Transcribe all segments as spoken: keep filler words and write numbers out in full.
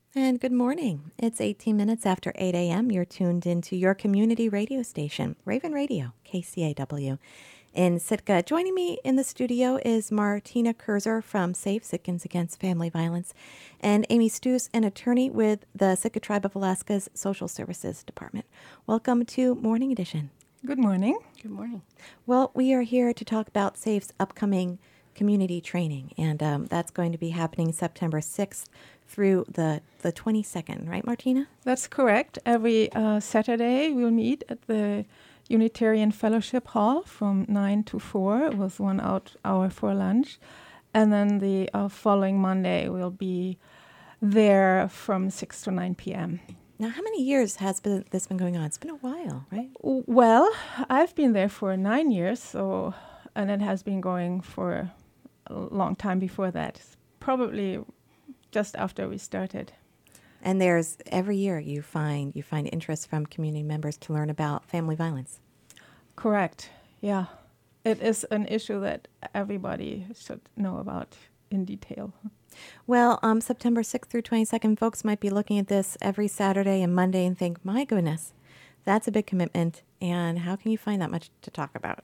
And good morning. It's eighteen minutes after eight a.m. You're tuned into your community radio station, Raven Radio, K C A W, in Sitka. Joining me in the studio is Martina Kurzer from Save Sitkans Against Family Violence, and Amy Stoos, an attorney with the Sitka Tribe of Alaska's Social Services Department. Welcome to Morning Edition. Good morning. Good morning. Well, we are here to talk about SAFE's upcoming community training, and um, that's going to be happening September sixth through the, the twenty-second, right, Martina? That's correct. Every uh, Saturday we'll meet at the Unitarian Fellowship Hall from nine to four with one out hour for lunch. And then the uh, following Monday we'll be there from six to nine p.m. Now, how many years has been, this been going on? It's been a while, right? Well, I've been there for nine years, so and it has been going for a long time before that, probably just after we started. And there's every year you find you find interest from community members to learn about family violence. Correct. Yeah. It is an issue that everybody should know about in detail. Well, um, September sixth through twenty-second, folks might be looking at this every Saturday and Monday and think, my goodness, that's a big commitment. And how can you find that much to talk about?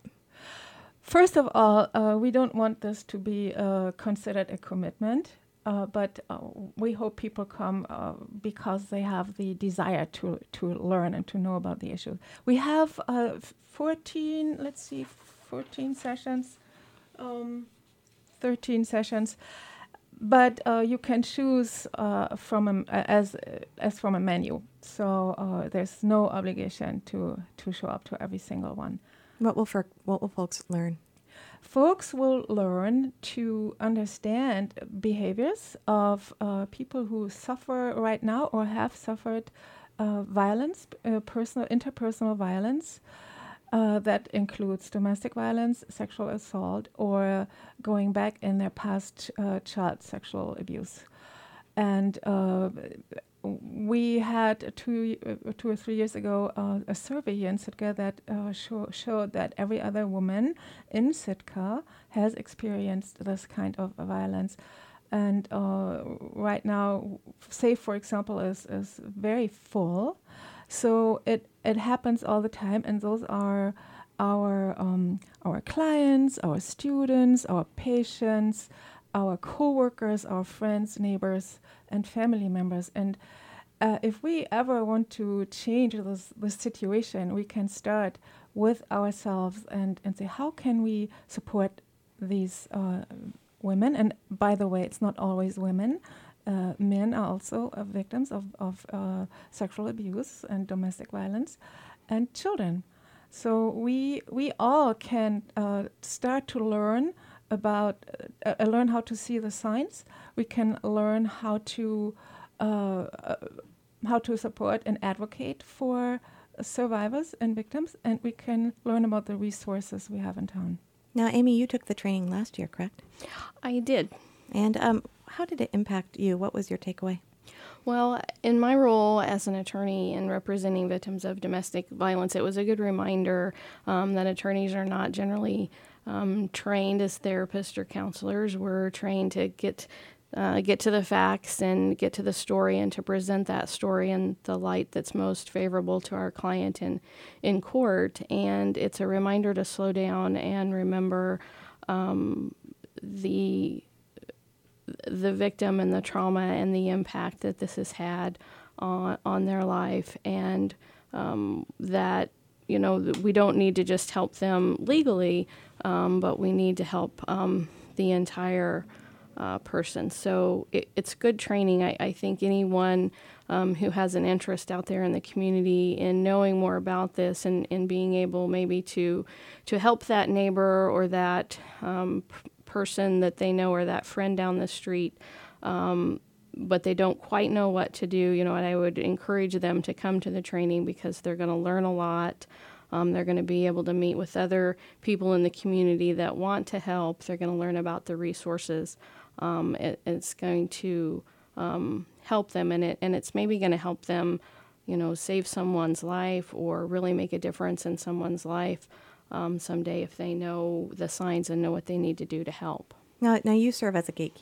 First of all, uh, we don't want this to be uh, considered a commitment. Uh, but uh, we hope people come uh, because they have the desire to, to learn and to know about the issue. We have uh, fourteen, let's see, fourteen sessions, um, thirteen sessions, but uh, you can choose uh, from a, as as from a menu. So uh, there's no obligation to to show up to every single one. What will for what will folks learn? Folks will learn to understand behaviors of uh, people who suffer right now or have suffered uh, violence, uh, personal, interpersonal violence. Uh, that includes domestic violence, sexual assault, or going back in their past uh, child sexual abuse. And uh, we had two, uh, two or three years ago uh, a survey here in Sitka that uh, show, showed that every other woman in Sitka has experienced this kind of violence. And uh, right now, SAFE, for example, is, is very full. So it, it happens all the time, and those are our, um, our clients, our students, our patients, our coworkers, our friends, neighbors, and family members. And uh, if we ever want to change this, this situation, we can start with ourselves and, and say, how can we support these uh, women? And by the way, it's not always women. Uh, men are also uh, victims of, of uh, sexual abuse and domestic violence, and children. So we we all can uh, start to learn about uh, uh, learn how to see the signs. We can learn how to uh, uh, how to support and advocate for uh, survivors and victims, and we can learn about the resources we have in town. Now, Amy, you took the training last year, correct? I did. And um, how did it impact you? What was your takeaway? Well, in my role as an attorney and representing victims of domestic violence, it was a good reminder um, that attorneys are not generally um, trained as therapists or counselors. We're trained to get uh, get to the facts and get to the story and to present that story in the light that's most favorable to our client in, in court. And it's a reminder to slow down and remember um, the the victim and the trauma and the impact that this has had on, on their life, and um, that, you know, th- we don't need to just help them legally, um, but we need to help um, the entire uh, person. So it, it's good training. I, I think anyone um, who has an interest out there in the community in knowing more about this and, and being able maybe to to help that neighbor or that um, person that they know or that friend down the street, um, but they don't quite know what to do, you know, and I would encourage them to come to the training because they're going to learn a lot. Um, they're going to be able to meet with other people in the community that want to help. They're going to learn about the resources. Um, it, it's going to um, help them, and it and it's maybe going to help them, you know, save someone's life or really make a difference in someone's life Um, someday if they know the signs and know what they need to do to help. Now, now you serve as a gatekeeper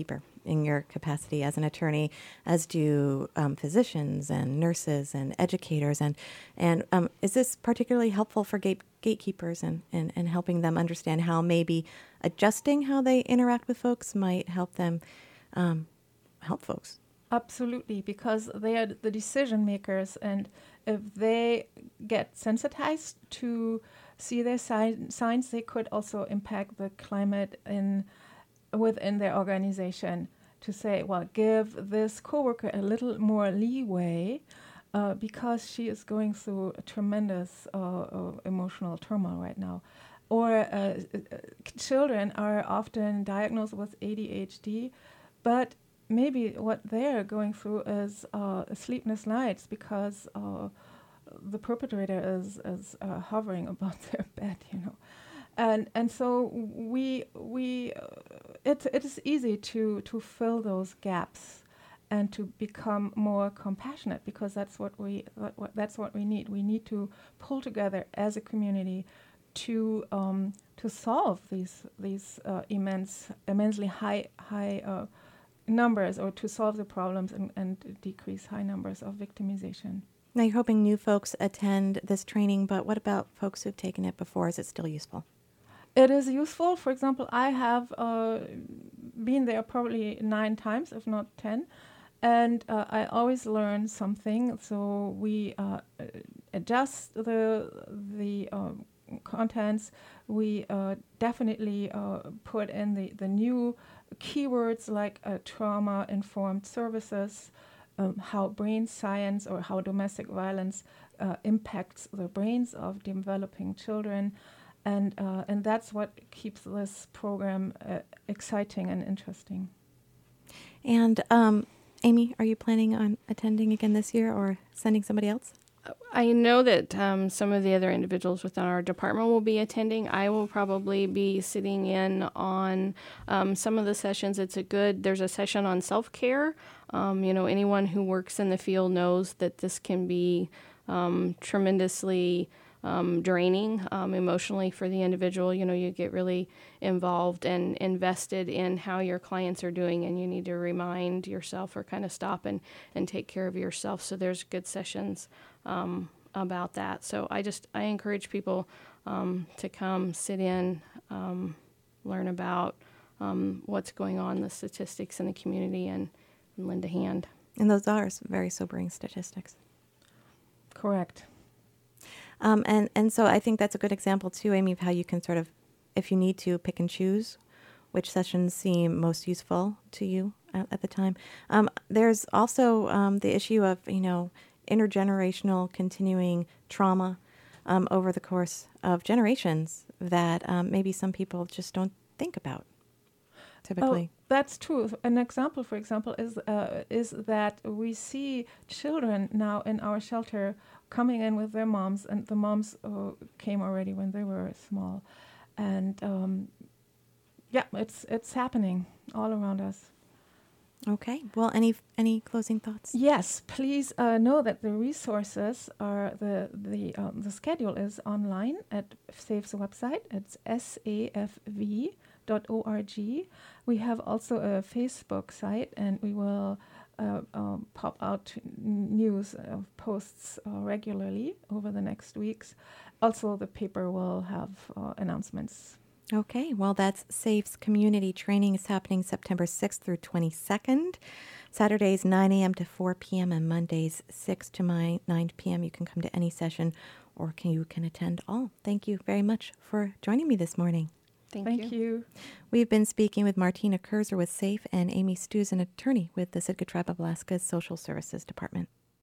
in your capacity as an attorney, as do um, physicians and nurses and educators. And and um, is this particularly helpful for gate, gatekeepers and, and, and helping them understand how maybe adjusting how they interact with folks might help them um, help folks? Absolutely, because they are the decision makers, and if they get sensitized to see their si- signs, they could also impact the climate in within their organization. To say, well, give this coworker a little more leeway uh, because she is going through a tremendous uh, uh, emotional turmoil right now. Or uh, uh, children are often diagnosed with A D H D, but maybe what they're going through is uh, sleepless nights because uh, the perpetrator is is uh, hovering above their bed, you know, and and so we we uh, it it is easy to to fill those gaps and to become more compassionate, because that's what we what, what, that's what we need. We need to pull together as a community to um, to solve these these uh, immense immensely high high. Uh, numbers, or to solve the problems and, and decrease high numbers of victimization. Now, you're hoping new folks attend this training, but what about folks who've taken it before? Is it still useful? It is useful. For example, I have uh, been there probably nine times, if not ten, and uh, I always learn something. So we uh, adjust the the uh, contents. We uh, definitely uh, put in the, the new keywords like uh, trauma-informed services, um, how brain science or how domestic violence uh, impacts the brains of developing children. And uh, and that's what keeps this program uh, exciting and interesting. And um, Amy, are you planning on attending again this year or sending somebody else? I know that um, some of the other individuals within our department will be attending. I will probably be sitting in on um, some of the sessions. It's a good, there's a session on self-care. Um, you know, anyone who works in the field knows that this can be um, tremendously um, draining um, emotionally for the individual. You know, you get really involved and invested in how your clients are doing, and you need to remind yourself or kind of stop and, and take care of yourself. So there's good sessions Um, about that. So I just, I encourage people um, to come sit in, um, learn about um, what's going on, the statistics in the community, and, and lend a hand. And those are very sobering statistics. Correct. Um, and, and so I think that's a good example too, Amy, of how you can sort of, if you need to, pick and choose which sessions seem most useful to you at, at the time. Um, there's also um, the issue of, you know, intergenerational continuing trauma um, over the course of generations that um, maybe some people just don't think about typically. Oh, that's true. An example, for example, is uh, is that we see children now in our shelter coming in with their moms, and the moms uh, came already when they were small, and um, yeah, it's it's happening all around us. Okay. Well, any any closing thoughts? Yes, please uh, know that the resources are the the um, the schedule is online at SAFE's website. It's S A F V dot org. We have also a Facebook site, and we will uh, um, pop out n- news uh, posts uh, regularly over the next weeks. Also, the paper will have uh, announcements. Okay, well, that's SAFE's community training is happening September sixth through twenty-second. Saturdays, nine a.m. to four p.m. and Mondays, six to nine p.m. You can come to any session, or can, you can attend all. Thank you very much for joining me this morning. Thank, Thank you. you. We've been speaking with Martina Kurzer with SAFE and Amy Stews, an attorney with the Sitka Tribe of Alaska's Social Services Department.